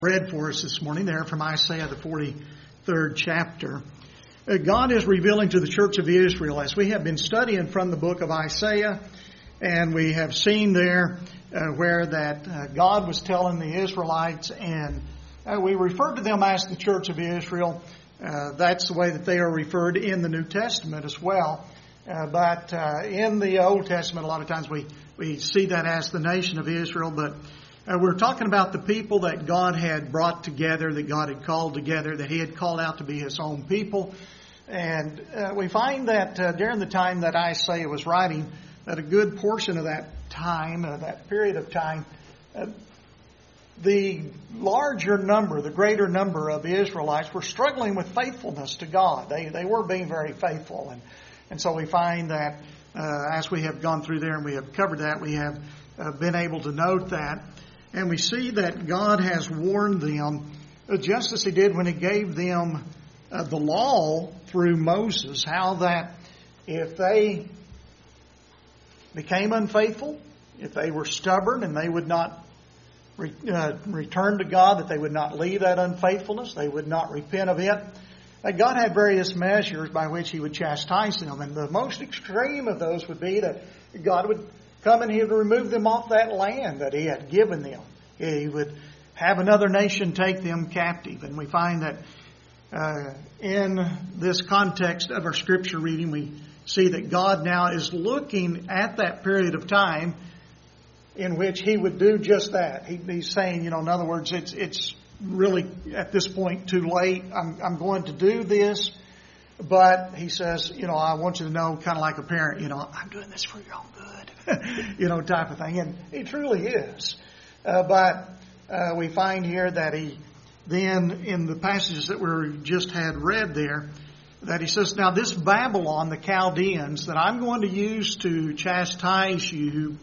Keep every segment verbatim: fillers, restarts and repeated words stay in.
Read for us this morning there from Isaiah, the forty-third chapter. Uh, God is revealing to the church of Israel as we have been studying from the book of Isaiah, and we have seen there uh, where that uh, God was telling the Israelites, and uh, we refer to them as the church of Israel. Uh, that's the way that they are referred in the New Testament as well. Uh, but uh, in the Old Testament, a lot of times we, we see that as the nation of Israel, but Uh, we're talking about the people that God had brought together, that God had called together, that He had called out to be His own people. And uh, we find that uh, during the time that Isaiah was writing, that a good portion of that time, uh, that period of time, uh, the larger number, the greater number of Israelites were struggling with faithfulness to God. They they were being very faithful. And, and so we find that uh, as we have gone through there and we have covered that, we have uh, been able to note that. And we see that God has warned them, just as He did when He gave them uh, the law through Moses, how that if they became unfaithful, if they were stubborn and they would not re- uh, return to God, that they would not leave that unfaithfulness, they would not repent of it, that God had various measures by which He would chastise them. And the most extreme of those would be that God would come and He would remove them off that land that He had given them. He would have another nation take them captive. And we find that uh, in this context of our scripture reading, we see that God now is looking at that period of time in which He would do just that. He, he's saying, you know, in other words, it's it's really at this point too late. I'm, I'm going to do this. But He says, you know, I want you to know, kind of like a parent, you know, I'm doing this for your own good, you know, type of thing. And He truly is. Uh, but uh, we find here that He then, in the passages that we just had read there, that He says, now this Babylon, the Chaldeans, that I'm going to use to chastise you,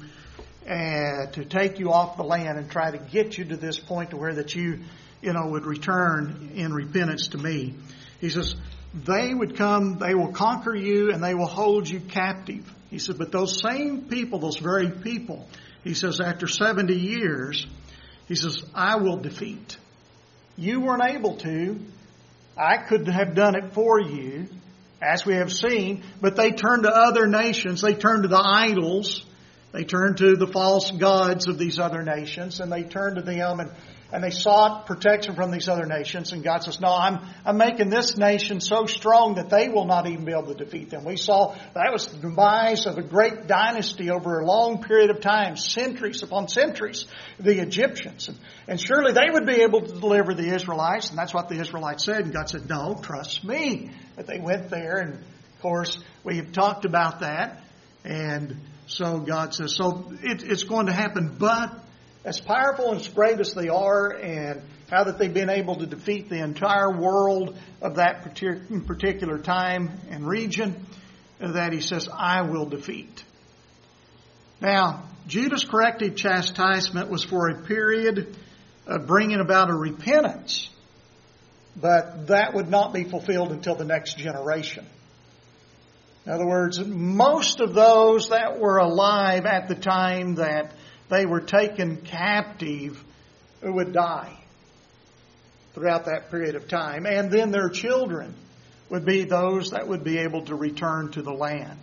uh, to take you off the land and try to get you to this point to where that you, you know, would return in repentance to Me. He says, they would come, they will conquer you, and they will hold you captive. He said, but those same people, those very people, He says, after seventy years, He says, I will defeat. You weren't able to. I could have done it for you, as we have seen, but they turned to other nations. They turned to the idols. They turned to the false gods of these other nations, and they turned to them and And they sought protection from these other nations. And God says, no, I'm I'm making this nation so strong that they will not even be able to defeat them. We saw that was the demise of a great dynasty over a long period of time, centuries upon centuries, the Egyptians. And, and surely they would be able to deliver the Israelites. And that's what the Israelites said. And God said, no, trust Me. But they went there. And of course, we have talked about that. And so God says, so it, it's going to happen. But as powerful and as great as they are, and how that they've been able to defeat the entire world of that particular time and region, that He says, I will defeat. Now, Judah's corrective chastisement was for a period of bringing about a repentance, but that would not be fulfilled until the next generation. In other words, most of those that were alive at the time that they were taken captive would die throughout that period of time. And then their children would be those that would be able to return to the land.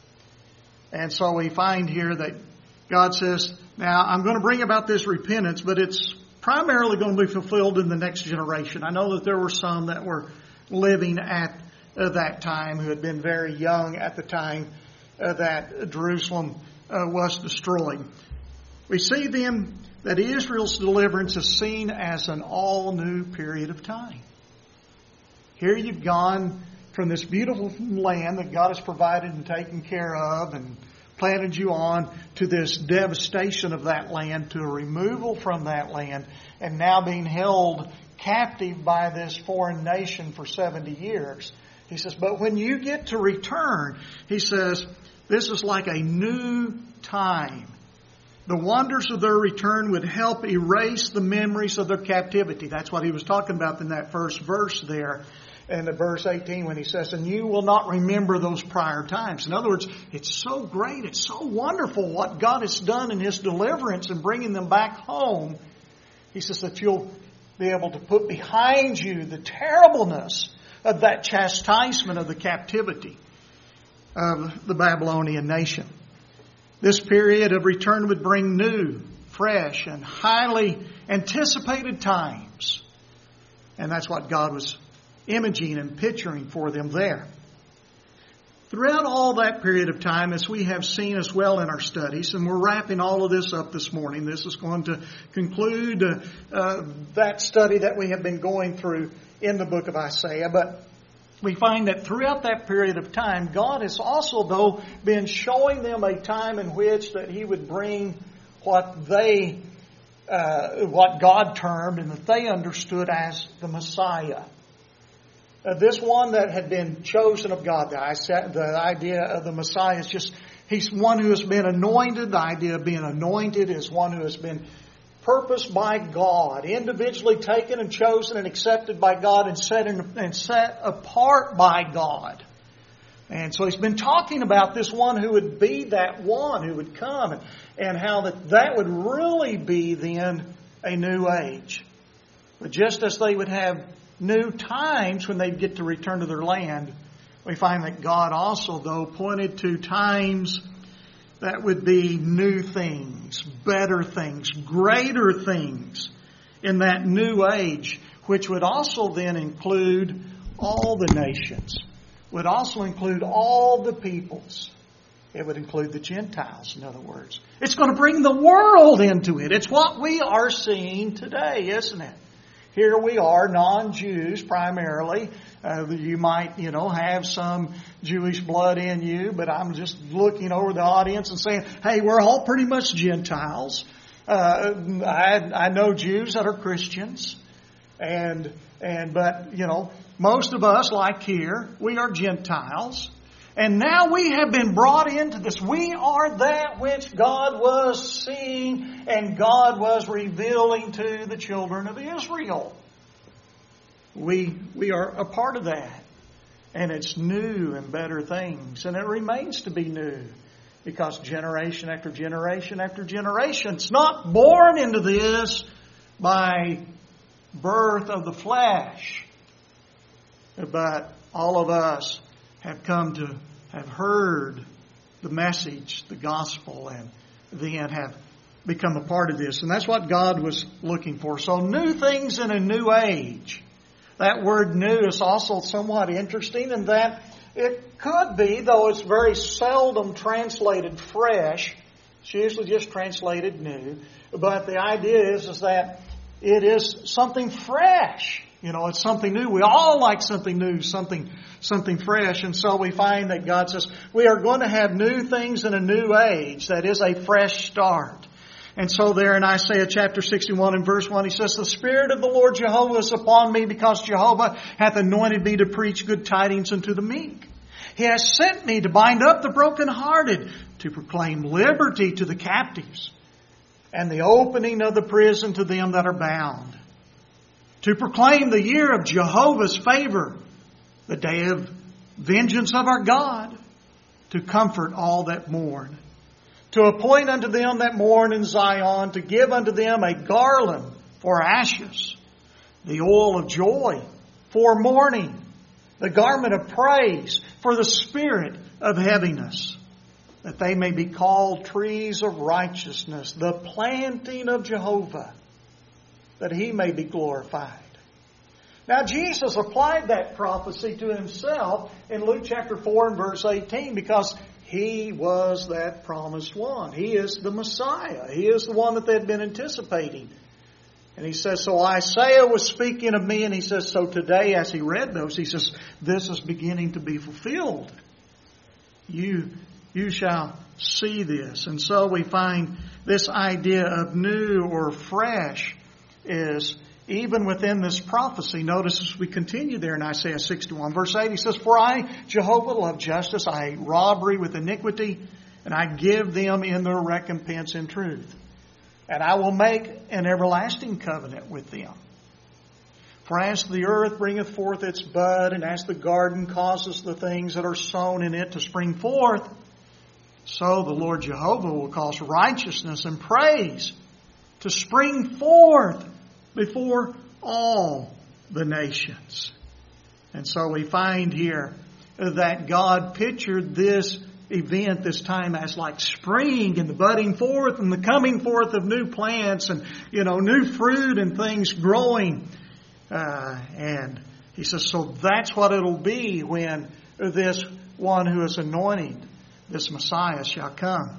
And so we find here that God says, now I'm going to bring about this repentance, but it's primarily going to be fulfilled in the next generation. I know that there were some that were living at uh, that time who had been very young at the time uh, that Jerusalem uh, was destroyed. We see then that Israel's deliverance is seen as an all-new period of time. Here you've gone from this beautiful land that God has provided and taken care of and planted you on to this devastation of that land, to a removal from that land, and now being held captive by this foreign nation for seventy years. He says, but when you get to return, He says, this is like a new time. The wonders of their return would help erase the memories of their captivity. That's what He was talking about in that first verse there. In the verse eighteen when He says, and you will not remember those prior times. In other words, it's so great, it's so wonderful what God has done in His deliverance and bringing them back home. He says that you'll be able to put behind you the terribleness of that chastisement of the captivity of the Babylonian nation. This period of return would bring new, fresh, and highly anticipated times. And that's what God was imaging and picturing for them there. Throughout all that period of time, as we have seen as well in our studies, and we're wrapping all of this up this morning, this is going to conclude uh, uh, that study that we have been going through in the book of Isaiah. But we find that throughout that period of time, God has also, though, been showing them a time in which that He would bring what they, uh, what God termed and that they understood as the Messiah. Uh, this one that had been chosen of God, the, the idea of the Messiah is just, He's one who has been anointed. The idea of being anointed is one who has been purposed by God, individually taken and chosen and accepted by God and set, in, and set apart by God. And so He's been talking about this one who would be that one who would come, and, and how that, that would really be then a new age. But just as they would have new times when they'd get to return to their land, we find that God also, though, pointed to times that would be new things, better things, greater things in that new age, which would also then include all the nations, would also include all the peoples. It would include the Gentiles, in other words. It's going to bring the world into it. It's what we are seeing today, isn't it? Here we are, non-Jews primarily. Uh, you might, you know, have some Jewish blood in you, but I'm just looking over the audience and saying, hey, we're all pretty much Gentiles. Uh, I, I know Jews that are Christians, and and but you know, most of us, like here, we are Gentiles. And now we have been brought into this. We are that which God was seeing and God was revealing to the children of Israel. We, we are a part of that. And it's new and better things. And it remains to be new. Because generation after generation after generation, it's not born into this by birth of the flesh. But all of us have come to have heard the message, the gospel, and then have become a part of this. And that's what God was looking for. So new things in a new age. That word new is also somewhat interesting in that it could be, though it's very seldom translated fresh, it's usually just translated new. But the idea is, is that it is something fresh. You know, it's something new. We all like something new, something something fresh. And so we find that God says, we are going to have new things in a new age. That is a fresh start. And so there in Isaiah chapter sixty-one and verse one, He says, the Spirit of the Lord Jehovah is upon me, because Jehovah hath anointed me to preach good tidings unto the meek. He has sent me to bind up the brokenhearted, to proclaim liberty to the captives, and the opening of the prison to them that are bound, to proclaim the year of Jehovah's favor, the day of vengeance of our God, to comfort all that mourn, to appoint unto them that mourn in Zion, to give unto them a garland for ashes, the oil of joy for mourning, the garment of praise for the spirit of heaviness, that they may be called trees of righteousness, the planting of Jehovah, that He may be glorified. Now Jesus applied that prophecy to Himself in Luke chapter four and verse eighteen, because He was that promised one. He is the Messiah. He is the one that they had been anticipating. And He says, so Isaiah was speaking of me, and He says, so today as he read those, he says, this is beginning to be fulfilled. You, you shall see this. And so we find this idea of new or fresh is even within this prophecy. Notice as we continue there in Isaiah sixty-one, verse eight, He says, for I, Jehovah, love justice, I hate robbery with iniquity, and I give them in their recompense in truth. And I will make an everlasting covenant with them. For as the earth bringeth forth its bud, and as the garden causes the things that are sown in it to spring forth, so the Lord Jehovah will cause righteousness and praise to spring forth before all the nations. And so we find here that God pictured this event, this time, as like spring and the budding forth and the coming forth of new plants and, you know, new fruit and things growing. Uh, and he says, so that's what it'll be when this one who is anointed, this Messiah, shall come.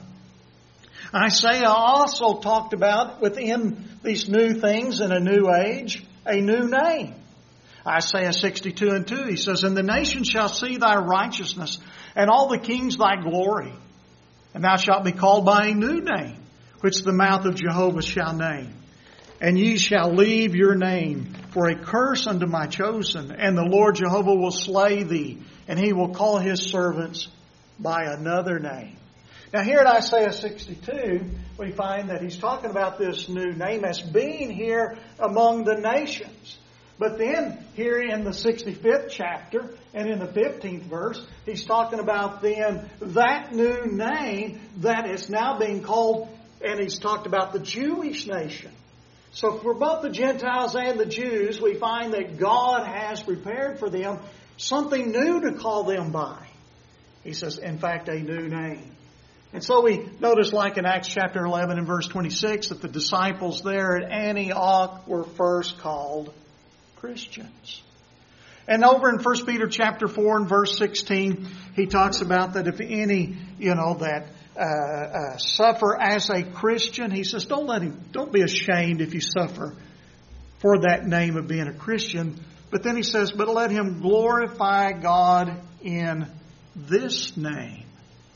Isaiah also talked about within these new things in a new age, a new name. Isaiah sixty-two and two, he says, and the nations shall see thy righteousness, and all the kings thy glory. And thou shalt be called by a new name, which the mouth of Jehovah shall name. And ye shall leave your name for a curse unto my chosen, and the Lord Jehovah will slay thee, and he will call his servants by another name. Now here in Isaiah sixty-two, we find that he's talking about this new name as being here among the nations. But then, here in the sixty-fifth chapter and in the fifteenth verse, he's talking about then that new name that is now being called, and he's talked about the Jewish nation. So for both the Gentiles and the Jews, we find that God has prepared for them something new to call them by. He says, in fact, a new name. And so we notice, like in Acts chapter eleven and verse twenty-six, that the disciples there at Antioch were first called Christians. And over in First Peter chapter four and verse sixteen, he talks about that if any, you know, that uh, uh, suffer as a Christian, he says, don't let him, don't be ashamed if you suffer for that name of being a Christian. But then he says, but let him glorify God in this name,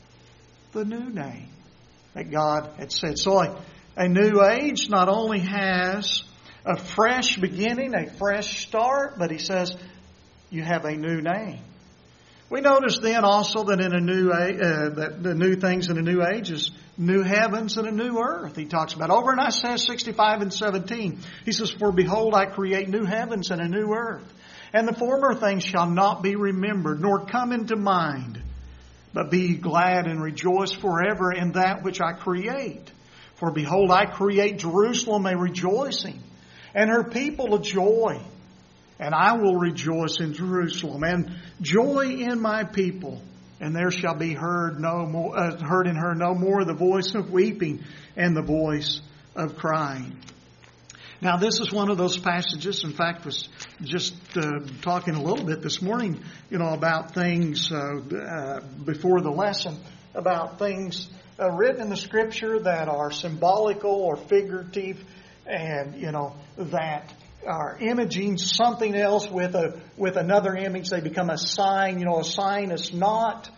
the new name that God had said. So a, a new age not only has a fresh beginning, a fresh start, but he says you have a new name. We notice then also that in a new age, uh, that the new things in a new age is new heavens and a new earth. He talks about over in Isaiah sixty-five and seventeen. He says, for behold, I create new heavens and a new earth, and the former things shall not be remembered, nor come into mind. But be glad and rejoice forever in that which I create. For behold, I create Jerusalem a rejoicing, and her people a joy. And I will rejoice in Jerusalem, and joy in my people. And there shall be heard no more, uh, heard in her no more the voice of weeping and the voice of crying. Now, this is one of those passages. In fact, was just uh, talking a little bit this morning, you know, about things uh, uh, before the lesson, about things uh, written in the Scripture that are symbolical or figurative, and you know that are imaging something else with a with another image. They become a sign. You know, a sign is not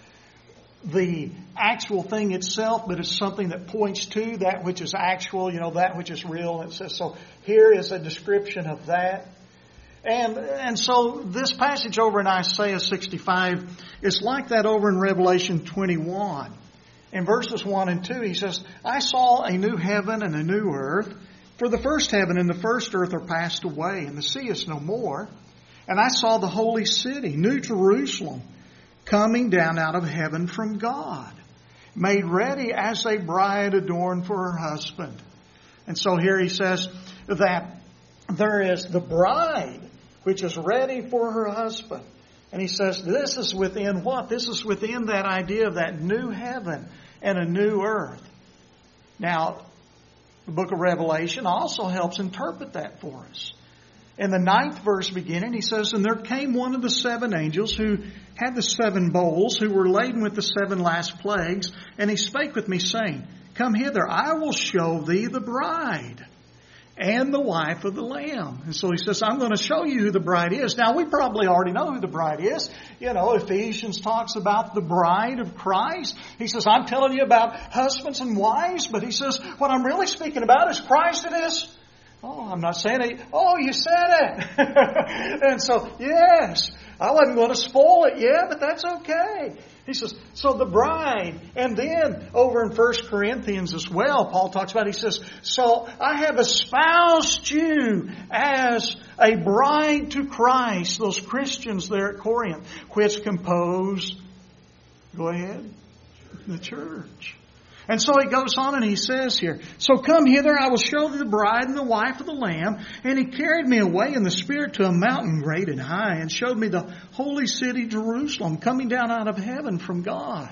the actual thing itself, but it's something that points to that which is actual, you know, that which is real. It says, so here is a description of that. And and so this passage over in Isaiah sixty-five is like that over in Revelation twenty-one. In verses one and two, he says, I saw a new heaven and a new earth, for the first heaven and the first earth are passed away, and the sea is no more. And I saw the holy city, New Jerusalem, coming down out of heaven from God, made ready as a bride adorned for her husband. And so here he says that there is the bride, which is ready for her husband. And he says this is within what? This is within that idea of that new heaven and a new earth. Now, the book of Revelation also helps interpret that for us. In the ninth verse beginning, he says, and there came one of the seven angels who had the seven bowls, who were laden with the seven last plagues, and he spake with me, saying, come hither, I will show thee the bride, and the wife of the Lamb. And so he says, I'm going to show you who the bride is. Now, we probably already know who the bride is. You know, Ephesians talks about the bride of Christ. He says, I'm telling you about husbands and wives, but he says, what I'm really speaking about is Christ it is. Oh, I'm not saying it. Oh, you said it. And so, yes, I wasn't going to spoil it yet, but that's okay. He says, so the bride, and then over in First Corinthians as well, Paul talks about, he says, so I have espoused you as a bride to Christ, those Christians there at Corinth, which compose, go ahead, the church. And so he goes on and he says here, so come hither, I will show thee the bride and the wife of the Lamb. And he carried me away in the Spirit to a mountain great and high, and showed me the holy city Jerusalem, coming down out of heaven from God.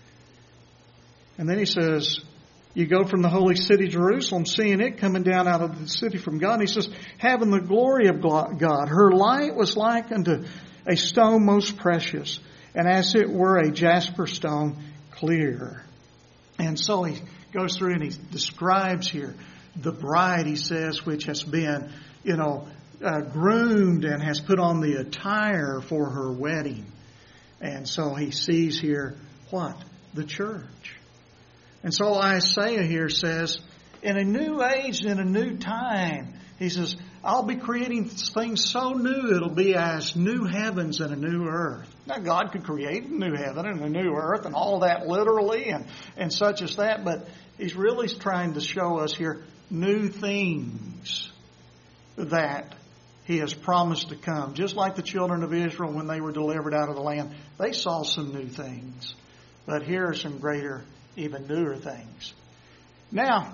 And then he says, you go from the holy city Jerusalem, seeing it coming down out of the city from God. And he says, having the glory of God. Her light was like unto a stone most precious, and as it were a jasper stone, clear. And so he goes through and he describes here the bride, he says, which has been, you know, uh, groomed and has put on the attire for her wedding. And so he sees here what? The church. And so Isaiah here says, in a new age, in a new time, he says, I'll be creating things so new, it'll be as new heavens and a new earth. Now, God could create a new heaven and a new earth and all that literally and, and such as that, but He's really trying to show us here new things that He has promised to come. Just like the children of Israel when they were delivered out of the land, they saw some new things. But here are some greater, even newer things. Now,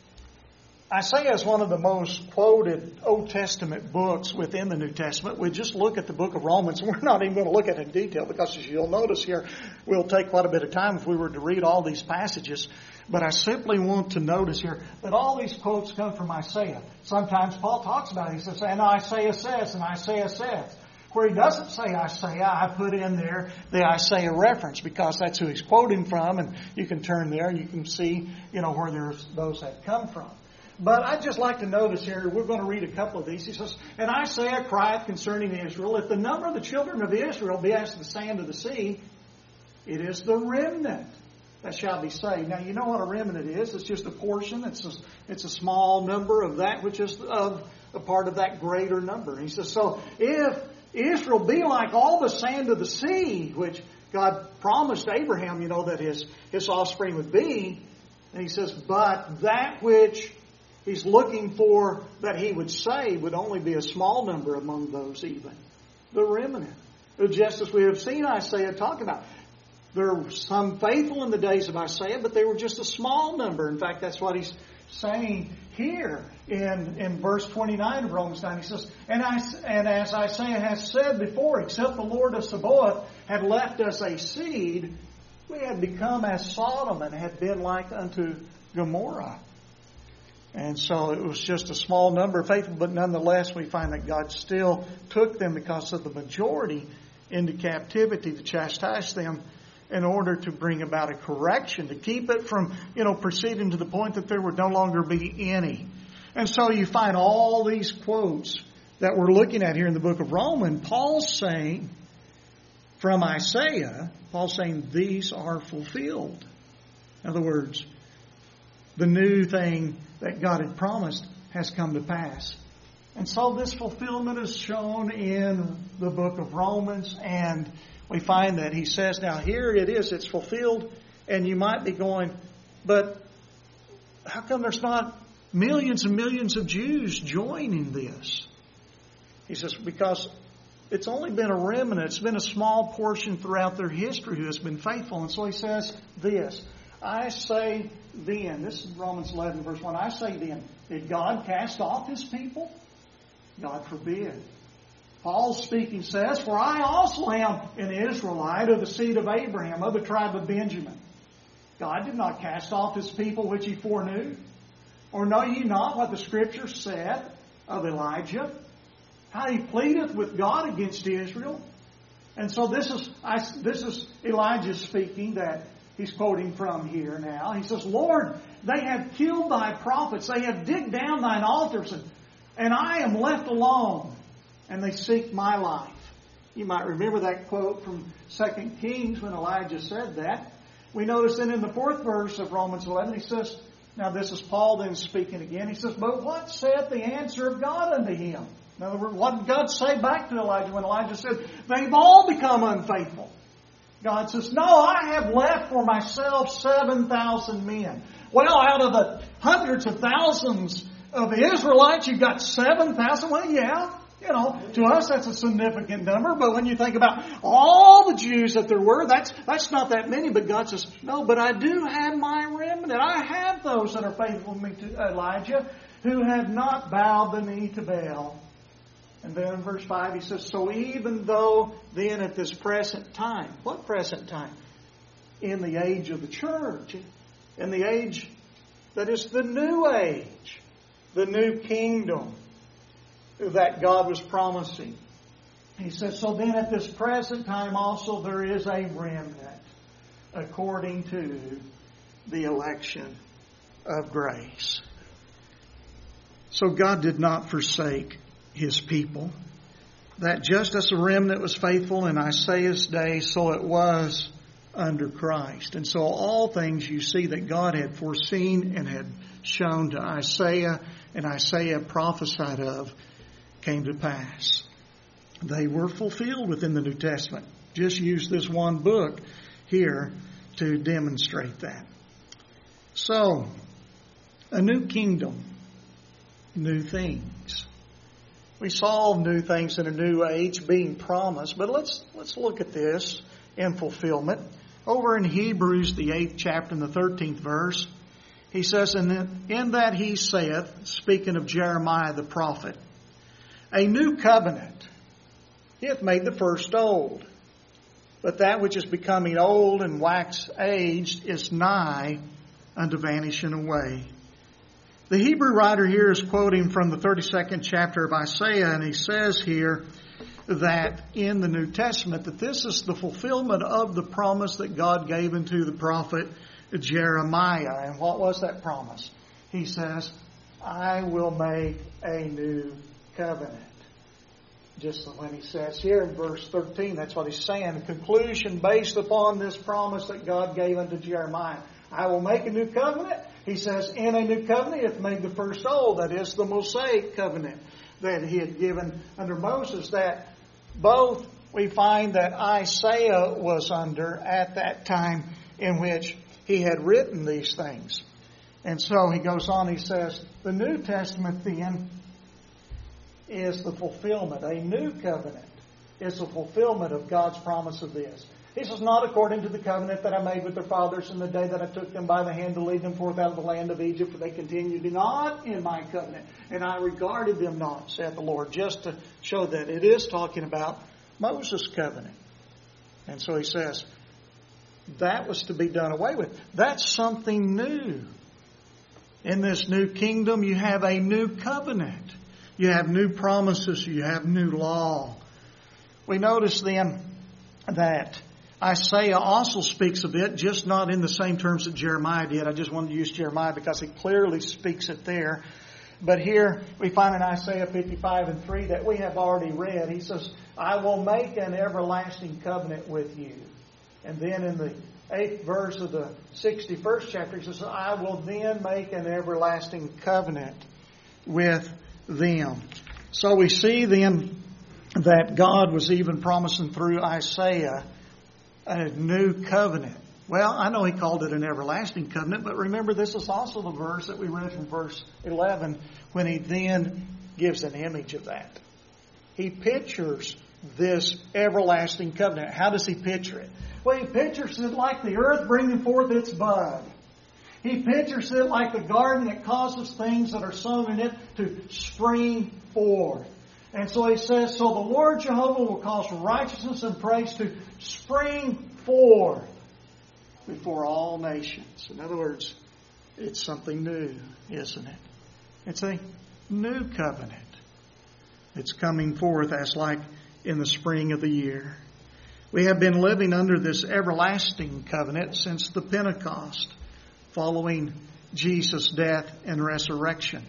Isaiah is one of the most quoted Old Testament books within the New Testament. We just look at the book of Romans. We're not even going to look at it in detail because, as you'll notice here, we'll take quite a bit of time if we were to read all these passages. But I simply want to notice here that all these quotes come from Isaiah. Sometimes Paul talks about it. He says, and Isaiah says, and Isaiah says. Where he doesn't say Isaiah, I put in there the Isaiah reference because that's who he's quoting from. And you can turn there and you can see, you know, where there's those that come from. But I'd just like to notice here, we're going to read a couple of these. He says, and Isaiah crieth concerning Israel, if the number of the children of Israel be as the sand of the sea, it is the remnant that shall be saved. Now, you know what a remnant is. It's just a portion. It's a, it's a small number of that which is of a part of that greater number. And he says, so if Israel be like all the sand of the sea, which God promised Abraham, you know, that his, his offspring would be, and he says, but that which He's looking for that He would save would only be a small number among those even. The remnant. Just as we have seen Isaiah talk about. There were some faithful in the days of Isaiah, but they were just a small number. In fact, that's what he's saying here in, in verse twenty-nine of Romans nine. He says, and, I, and as Isaiah has said before, except the Lord of Sabaoth had left us a seed, we had become as Sodom and had been like unto Gomorrah. And so it was just a small number of faithful, but nonetheless we find that God still took them because of the majority into captivity to chastise them in order to bring about a correction, to keep it from, you know, proceeding to the point that there would no longer be any. And so you find all these quotes that we're looking at here in the book of Romans. Paul's saying, from Isaiah, Paul's saying these are fulfilled. In other words, the new thing that God had promised has come to pass. And so this fulfillment is shown in the book of Romans, and we find that he says, now here it is, it's fulfilled, and you might be going, but how come there's not millions and millions of Jews joining this? He says, because it's only been a remnant, it's been a small portion throughout their history who has been faithful. And so he says this, I say then, this is Romans eleven verse one, I say then, did God cast off His people? God forbid. Paul speaking says, for I also am an Israelite of the seed of Abraham, of the tribe of Benjamin. God did not cast off His people which He foreknew. Or know ye not what the Scripture said of Elijah? How he pleadeth with God against Israel. And so this is, I, this is Elijah speaking that he's quoting from here now. He says, Lord, they have killed Thy prophets. They have digged down Thine altars. And, and I am left alone. And they seek my life. You might remember that quote from Second Kings when Elijah said that. We notice then in the fourth verse of Romans eleven, he says, now this is Paul then speaking again. He says, but what saith the answer of God unto him? In other words, what did God say back to Elijah when Elijah said, they've all become unfaithful? God says, no, I have left for myself seven thousand men. Well, out of the hundreds of thousands of Israelites, you've got seven thousand? Well, yeah, You know, to us that's a significant number, but when you think about all the Jews that there were, that's that's not that many. But God says, no, but I do have my remnant. I have those that are faithful to me, to Elijah, who have not bowed the knee to Baal. And then in verse five he says, so even though then at this present time, what present time? In the age of the church, in the age that is the new age, the new kingdom that God was promising. He says, so then at this present time also there is a remnant according to the election of grace. So God did not forsake His people. That just as a remnant was faithful in Isaiah's day, so it was under Christ. And so all things you see that God had foreseen and had shown to Isaiah and Isaiah prophesied of came to pass. They were fulfilled within the New Testament. Just use this one book here to demonstrate that. So, a new kingdom, new things. We saw new things in a new age being promised, but let's let's look at this in fulfillment. Over in Hebrews, the eighth chapter and the thirteenth verse, he says, and in that he saith, speaking of Jeremiah the prophet, a new covenant, he hath made the first old. But that which is becoming old and wax aged is nigh unto vanishing away. The Hebrew writer here is quoting from the thirty-second chapter of Isaiah, and he says here that in the New Testament that this is the fulfillment of the promise that God gave unto the prophet Jeremiah. And what was that promise? He says, I will make a new covenant. Just when he says here in verse thirteen, that's what he's saying. The conclusion based upon this promise that God gave unto Jeremiah. I will make a new covenant. He says, in a new covenant, he hath made the first old. That is the Mosaic covenant that he had given under Moses. That both we find that Isaiah was under at that time in which he had written these things. And so he goes on, he says, the New Testament then is the fulfillment. A new covenant is the fulfillment of God's promise of this. He says, not according to the covenant that I made with their fathers in the day that I took them by the hand to lead them forth out of the land of Egypt, for they continued not in my covenant, and I regarded them not, saith the Lord, just to show that it is talking about Moses' covenant. And so he says, that was to be done away with. That's something new. In this new kingdom, you have a new covenant. You have new promises. You have new law. We notice then that Isaiah also speaks of it, just not in the same terms that Jeremiah did. I just wanted to use Jeremiah because he clearly speaks it there. But here we find in Isaiah fifty-five and three that we have already read. He says, I will make an everlasting covenant with you. And then in the eighth verse of the sixty-first chapter, he says, I will then make an everlasting covenant with them. So we see then that God was even promising through Isaiah a new covenant. Well, I know he called it an everlasting covenant, but remember this is also the verse that we read from verse eleven when he then gives an image of that. He pictures this everlasting covenant. How does he picture it? Well, he pictures it like the earth bringing forth its bud. He pictures it like the garden that causes things that are sown in it to spring forth. And so he says, so the Lord Jehovah will cause righteousness and praise to spring forth before all nations. In other words, it's something new, isn't it? It's a new covenant. It's coming forth as like in the spring of the year. We have been living under this everlasting covenant since the Pentecost, following Jesus' death and resurrection.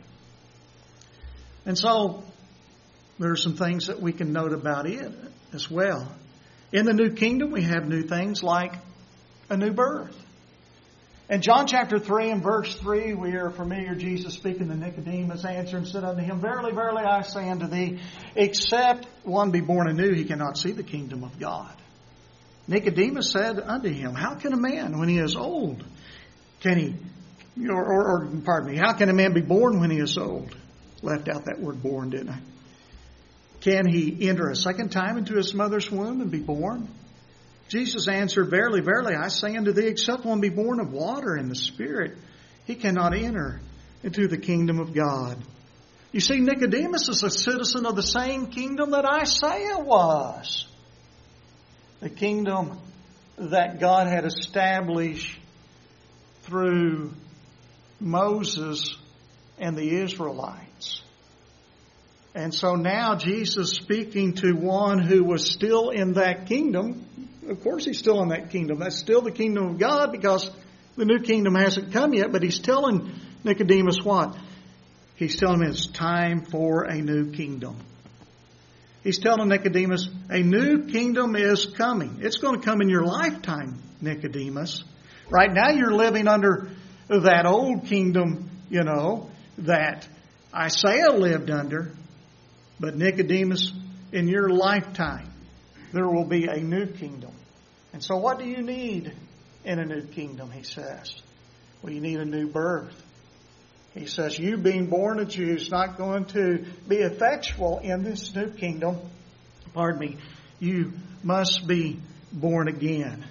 And so there are some things that we can note about it as well. In the new kingdom, we have new things like a new birth. In John chapter three and verse three, we are familiar, Jesus speaking to Nicodemus, answered and said unto him, Verily, verily, I say unto thee, except one be born anew, he cannot see the kingdom of God. Nicodemus said unto him, How can a man, when he is old, can he, or, or, or pardon me, how can a man be born when he is old? Left out that word born, didn't I? Can he enter a second time into his mother's womb and be born? Jesus answered, Verily, verily, I say unto thee, except one be born of water and the Spirit, he cannot enter into the kingdom of God. You see, Nicodemus is a citizen of the same kingdom that Isaiah was. The kingdom that God had established through Moses and the Israelites. And so now Jesus speaking to one who was still in that kingdom. Of course he's still in that kingdom. That's still the kingdom of God because the new kingdom hasn't come yet. But he's telling Nicodemus what? He's telling him it's time for a new kingdom. He's telling Nicodemus, a new kingdom is coming. It's going to come in your lifetime, Nicodemus. Right now you're living under that old kingdom, you know, that Isaiah lived under. But Nicodemus, in your lifetime, there will be a new kingdom. And so what do you need in a new kingdom, he says? Well, you need a new birth. He says, you being born a Jew is not going to be effectual in this new kingdom. Pardon me. You must be born again.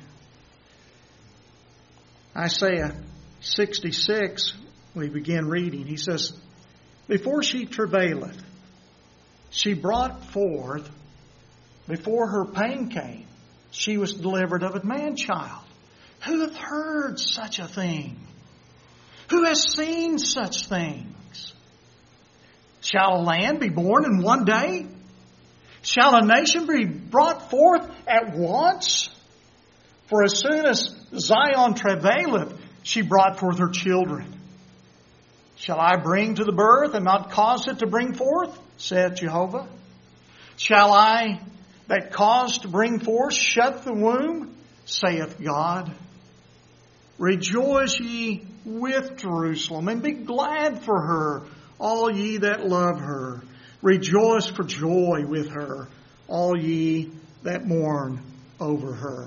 Isaiah sixty-six, we begin reading. He says, before she travaileth, she brought forth, before her pain came, she was delivered of a man-child. Who hath heard such a thing? Who has seen such things? Shall a land be born in one day? Shall a nation be brought forth at once? For as soon as Zion travaileth, she brought forth her children. Shall I bring to the birth and not cause it to bring forth? Saith Jehovah. Shall I that cause to bring forth shut the womb? Saith God. Rejoice ye with Jerusalem, and be glad for her, all ye that love her. Rejoice for joy with her, all ye that mourn over her.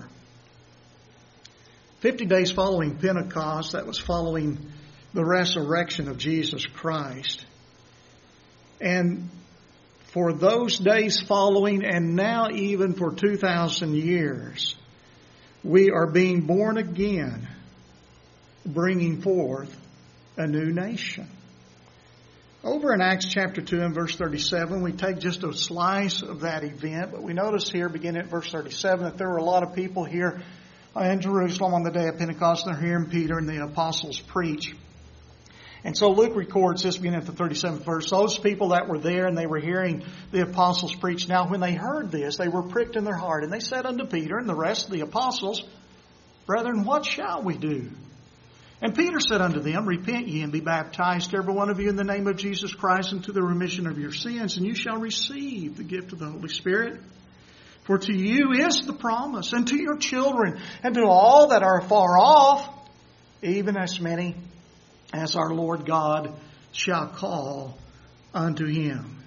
Fifty days following Pentecost, that was following the resurrection of Jesus Christ. And for those days following, and now even for two thousand years, we are being born again, bringing forth a new nation. Over in Acts chapter two and verse thirty-seven, we take just a slice of that event, but we notice here, beginning at verse thirty-seven, that there were a lot of people here in Jerusalem on the day of Pentecost, and they're hearing Peter and the apostles preach. And so Luke records this beginning at the thirty-seventh verse. Those people that were there and they were hearing the apostles preach, now when they heard this, they were pricked in their heart. And they said unto Peter and the rest of the apostles, Brethren, what shall we do? And Peter said unto them, Repent ye and be baptized, every one of you, in the name of Jesus Christ, into the remission of your sins, and you shall receive the gift of the Holy Spirit. For to you is the promise, and to your children, and to all that are far off, even as many as our Lord God shall call unto him.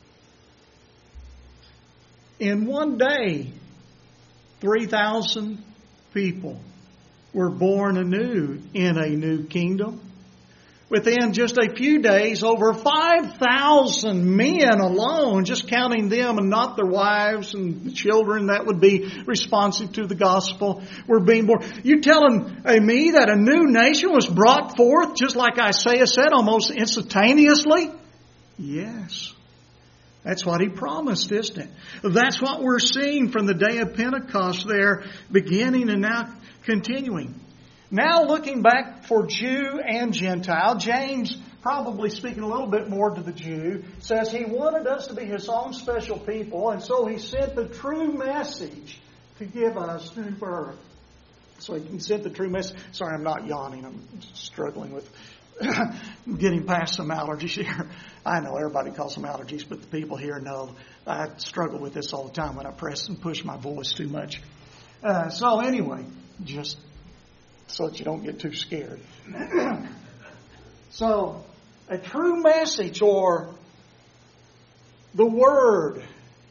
In one day, three thousand people were born anew in a new kingdom. Within just a few days, over five thousand men alone, just counting them and not their wives and children that would be responsive to the gospel, were being born. You telling me that a new nation was brought forth, just like Isaiah said, almost instantaneously? Yes. That's what he promised, isn't it? That's what we're seeing from the day of Pentecost there, beginning and now continuing. Now looking back for Jew and Gentile, James, probably speaking a little bit more to the Jew, says he wanted us to be his own special people, and so he sent the true message to give us new birth. So he sent the true message. Sorry, I'm not yawning. I'm struggling with getting past some allergies here. I know everybody calls them allergies, but the people here know I struggle with this all the time when I press and push my voice too much. Uh, so anyway, just so that you don't get too scared. So, a true message, or the Word,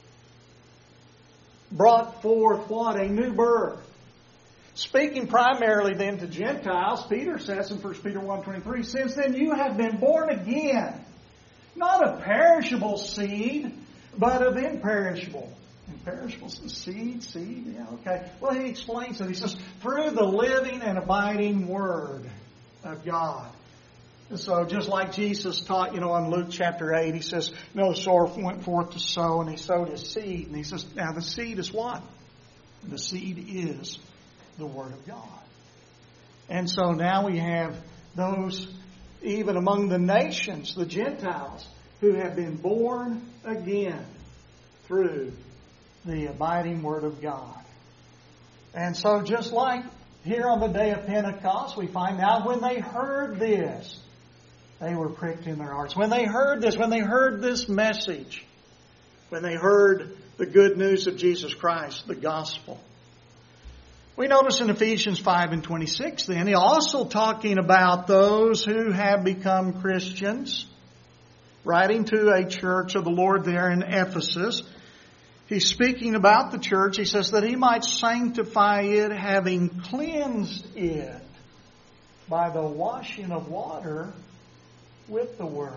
brought forth what? A new birth. Speaking primarily then to Gentiles, Peter says in First Peter one twenty-three, Since then you have been born again, not of perishable seed, but of imperishable. Imperishable is the seed, seed, yeah, okay. Well, he explains it. He says, through the living and abiding Word of God. And so just like Jesus taught, you know, in Luke chapter eight, he says, no sower went forth to sow, and he sowed his seed. And he says, now the seed is what? The seed is the Word of God. And so now we have those, even among the nations, the Gentiles, who have been born again through the abiding Word of God. And so just like here on the day of Pentecost, we find out when they heard this, they were pricked in their hearts. When they heard this, when they heard this message, when they heard the good news of Jesus Christ, the gospel. We notice in Ephesians five and twenty-six then, he also talking about those who have become Christians, writing to a church of the Lord there in Ephesus. He's speaking about the church. He says that he might sanctify it, having cleansed it by the washing of water with the Word.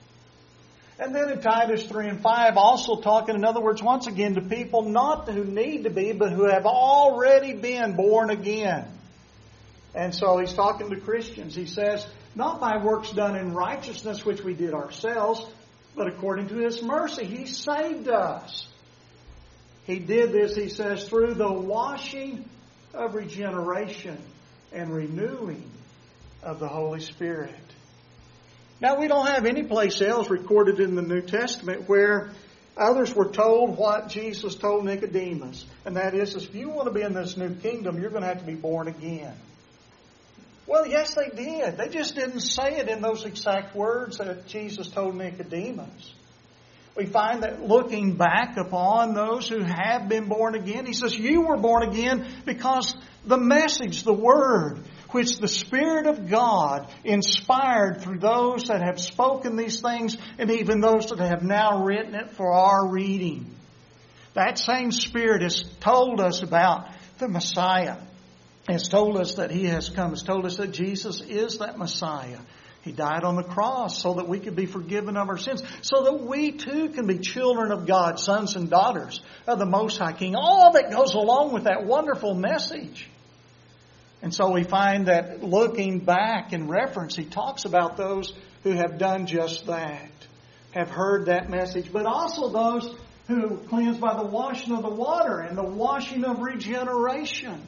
And then in Titus three and five, also talking, in other words, once again, to people not who need to be, but who have already been born again. And so he's talking to Christians. He says, not by works done in righteousness which we did ourselves, but according to His mercy, He saved us. He did this, he says, through the washing of regeneration and renewing of the Holy Spirit. Now, we don't have any place else recorded in the New Testament where others were told what Jesus told Nicodemus. And that is, if you want to be in this new kingdom, you're going to have to be born again. Well, yes, they did. They just didn't say it in those exact words that Jesus told Nicodemus. We find that looking back upon those who have been born again, he says, you were born again because the message, the Word, which the Spirit of God inspired through those that have spoken these things and even those that have now written it for our reading. That same Spirit has told us about the Messiah. Has told us that He has come. Has told us that Jesus is that Messiah. He died on the cross so that we could be forgiven of our sins. So that we too can be children of God, sons and daughters of the Most High King. All that goes along with that wonderful message. And so we find that looking back in reference, he talks about those who have done just that. Have heard that message. But also those who are cleansed by the washing of the water and the washing of regeneration.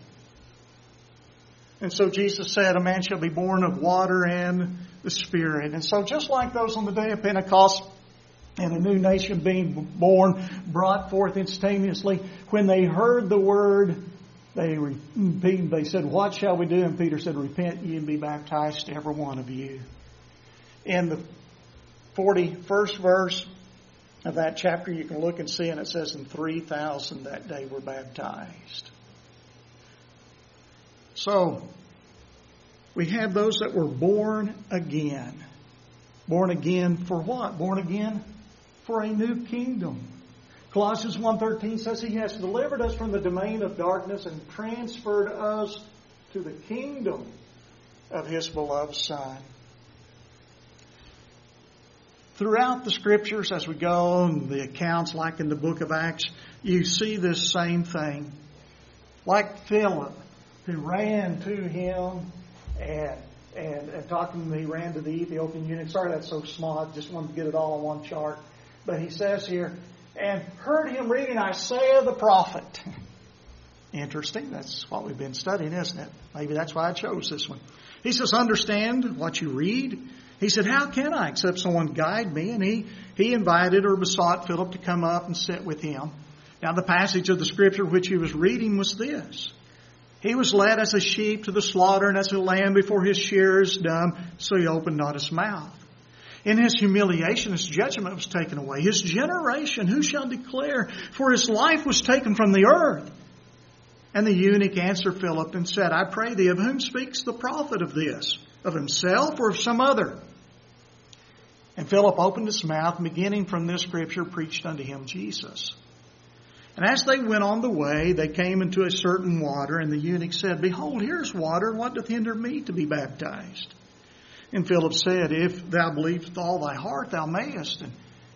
And so Jesus said, a man shall be born of water and the Spirit. And so just like those on the day of Pentecost and a new nation being born, brought forth instantaneously, when they heard the word, they they said, what shall we do? And Peter said, repent ye and be baptized, every one of you. In the forty-first verse of that chapter, you can look and see, and it says, and three thousand that day were baptized. So, we have those that were born again. Born again for what? Born again for a new kingdom. Colossians one thirteen says He has delivered us from the domain of darkness and transferred us to the kingdom of His beloved Son. Throughout the Scriptures, as we go, and the accounts like in the book of Acts, you see this same thing. Like Philip, who ran to him and, and, and talking to him, he ran to the Ethiopian eunuch. Sorry that's so small, I just wanted to get it all on one chart. But he says here, and heard him reading Isaiah the prophet. Interesting, that's what we've been studying, isn't it? Maybe that's why I chose this one. He says, understand what you read. He said, how can I except someone guide me? And he, he invited or besought Philip to come up and sit with him. Now the passage of the Scripture which he was reading was this. He was led as a sheep to the slaughter, and as a lamb before his shearer is dumb, so he opened not his mouth. In his humiliation, his judgment was taken away. His generation, who shall declare? For his life was taken from the earth. And the eunuch answered Philip and said, I pray thee, of whom speaks the prophet of this? Of himself or of some other? And Philip opened his mouth, and beginning from this Scripture, preached unto him Jesus. And as they went on the way, they came into a certain water, and the eunuch said, behold, here is water, and what doth hinder me to be baptized? And Philip said, if thou believest with all thy heart, thou mayest. And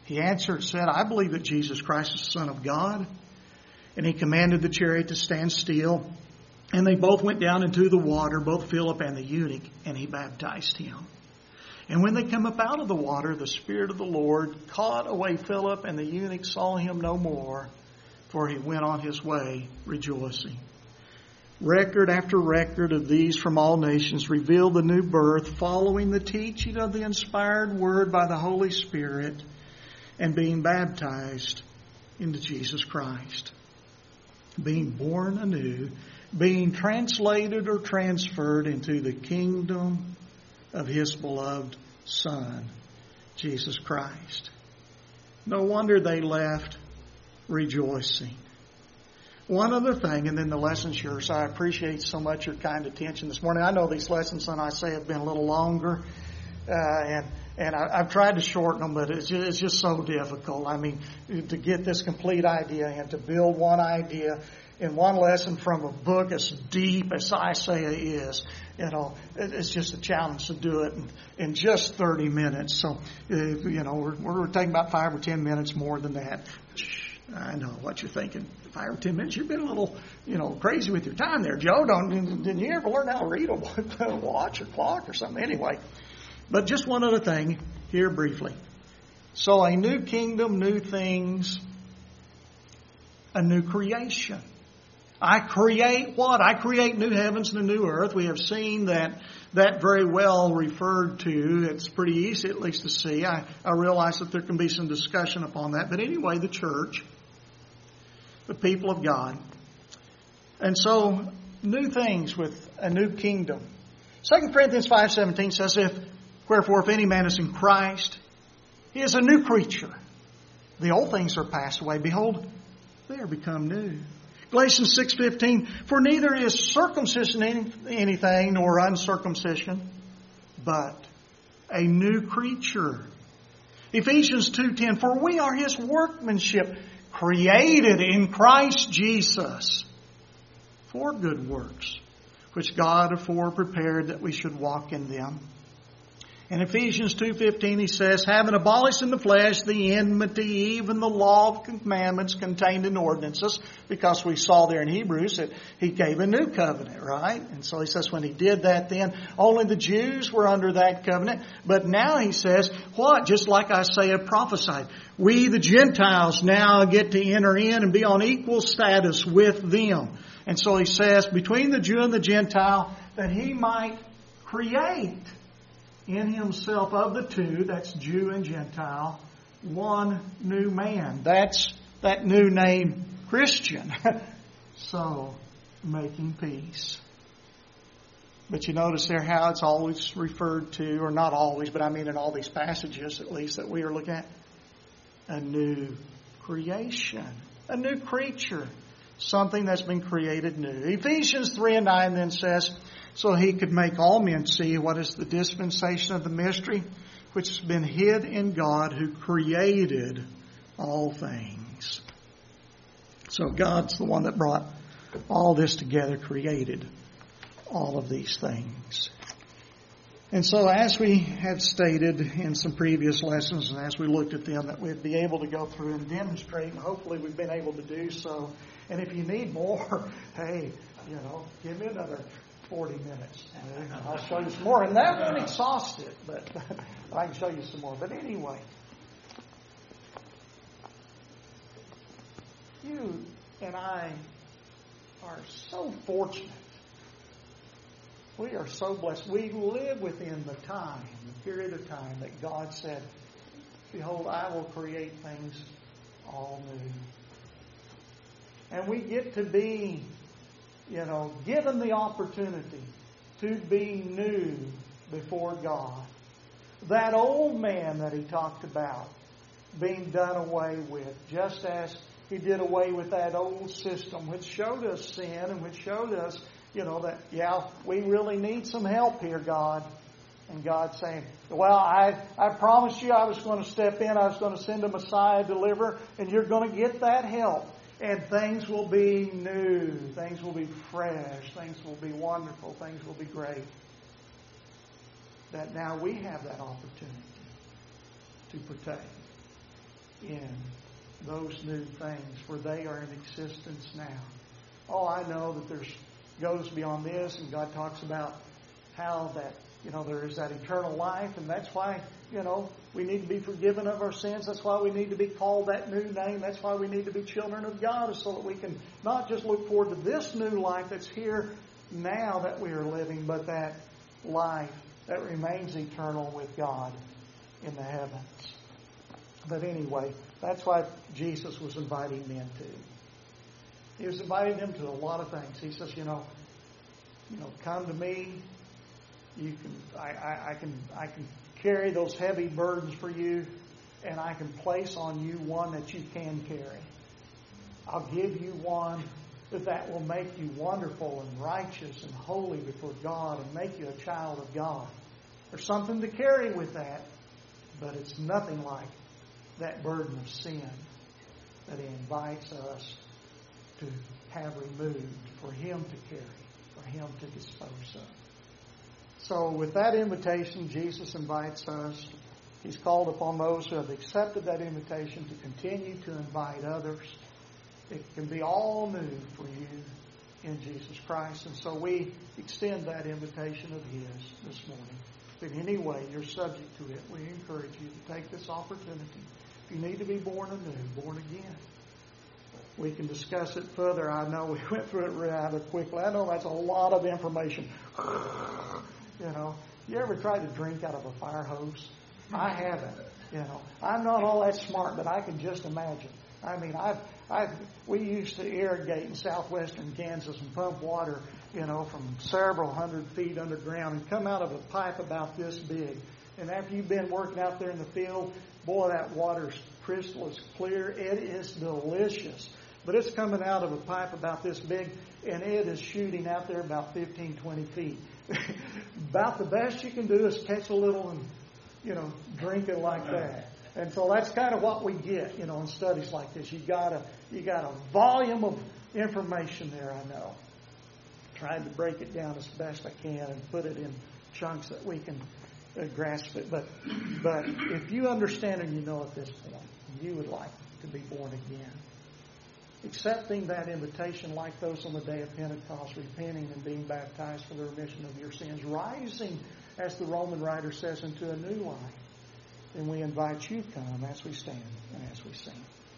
He answered and said, I believe that Jesus Christ is the Son of God. And he commanded the chariot to stand still. And they both went down into the water, both Philip and the eunuch, and he baptized him. And when they come up out of the water, the Spirit of the Lord caught away Philip, and the eunuch saw him no more, for he went on his way rejoicing. Record after record of these from all nations reveal the new birth, following the teaching of the inspired Word by the Holy Spirit, and being baptized into Jesus Christ. Being born anew, being translated or transferred into the kingdom of His beloved Son, Jesus Christ. No wonder they left rejoicing. One other thing, and then the lesson's yours. I appreciate so much your kind attention this morning. I know these lessons, and I say, have been a little longer, uh, and and I, I've tried to shorten them, but it's just, it's just so difficult. I mean, to get this complete idea and to build one idea in one lesson from a book as deep as Isaiah is, you know, it's just a challenge to do it in, in just thirty minutes. So, uh, you know, we're, we're taking about five or ten minutes more than that. I know what you're thinking. Five or ten minutes, you've been a little, you know, crazy with your time there, Joe. Don't, didn't you ever learn how to read a watch or clock or something? Anyway, but just one other thing here briefly. So a new kingdom, new things, a new creation. I create what? I create new heavens and a new earth. We have seen that that very well referred to. It's pretty easy at least to see. I, I realize that there can be some discussion upon that. But anyway, the church, the people of God. And so, new things with a new kingdom. Second Corinthians five seventeen says, "If wherefore if any man is in Christ, he is a new creature. The old things are passed away. Behold, they are become new." Galatians six fifteen, "For neither is circumcision anything nor uncircumcision, but a new creature." Ephesians two ten, "For we are His workmanship, created in Christ Jesus for good works, which God afore prepared that we should walk in them." In Ephesians two fifteen he says, "Having abolished in the flesh the enmity, even the law of commandments contained in ordinances," because we saw there in Hebrews that he gave a new covenant, right? And so he says when he did that then, only the Jews were under that covenant. But now he says, what? Just like Isaiah prophesied, we the Gentiles now get to enter in and be on equal status with them. And so he says, between the Jew and the Gentile, that he might create in himself of the two, that's Jew and Gentile, one new man. That's that new name, Christian. So, making peace. But you notice there how it's always referred to, or not always, but I mean in all these passages at least that we are looking at, a new creation, a new creature, something that's been created new. Ephesians three and nine then says, "So he could make all men see what is the dispensation of the mystery, which has been hid in God who created all things." So God's the one that brought all this together, created all of these things. And so as we have stated in some previous lessons, and as we looked at them, that we'd be able to go through and demonstrate, and hopefully we've been able to do so. And if you need more, hey, you know, give me another forty minutes. And I'll show you some more. And that won't exhaust it, but I can show you some more. But anyway, you and I are so fortunate. We are so blessed. We live within the time, the period of time that God said, "Behold, I will create things all new." And we get to be, you know, given the opportunity to be new before God. That old man that he talked about being done away with, just as he did away with that old system which showed us sin and which showed us, you know, that, yeah, we really need some help here, God. And God saying, well, I, I promised you I was going to step in, I was going to send a Messiah deliverer, and you're going to get that help. And things will be new. Things will be fresh. Things will be wonderful. Things will be great. That now we have that opportunity to partake. in those new things, for they are in existence now. Oh, I know that there's goes beyond this, and God talks about how that, you know, there is that eternal life, and that's why, you know, we need to be forgiven of our sins. That's why we need to be called that new name. That's why we need to be children of God, so that we can not just look forward to this new life that's here now that we are living, but that life that remains eternal with God in the heavens. But anyway, that's what Jesus was inviting men to. He was inviting them to a lot of things. He says, you know, you know, come to me. You can, I, I, I can, I can carry those heavy burdens for you, and I can place on you one that you can carry. I'll give you one that that will make you wonderful and righteous and holy before God and make you a child of God. There's something to carry with that, but it's nothing like that burden of sin that He invites us to have removed, for Him to carry, for Him to dispose of. So with that invitation, Jesus invites us. He's called upon those who have accepted that invitation to continue to invite others. It can be all new for you in Jesus Christ. And so we extend that invitation of His this morning. If in any way you're subject to it, we encourage you to take this opportunity. If you need to be born anew, born again, we can discuss it further. I know we went through it rather quickly. I know that's a lot of information. You know, you ever tried to drink out of a fire hose? I haven't. You know, I'm not all that smart, but I can just imagine. I mean, I've, I've, we used to irrigate in southwestern Kansas and pump water, you know, from several hundred feet underground and come out of a pipe about this big. And after you've been working out there in the field, boy, that water's crystal is clear. It is delicious. But it's coming out of a pipe about this big, and it is shooting out there about fifteen, twenty feet. About the best you can do is catch a little and, you know, drink it like that. And so that's kind of what we get, you know, in studies like this. You got a you got a volume of information there. I know. Trying to break it down as best I can and put it in chunks that we can uh, grasp it. But but if you understand and you know at this point, you would like to be born again, accepting that invitation like those on the day of Pentecost, repenting and being baptized for the remission of your sins, rising, as the Roman writer says, into a new life. And we invite you to come as we stand and as we sing.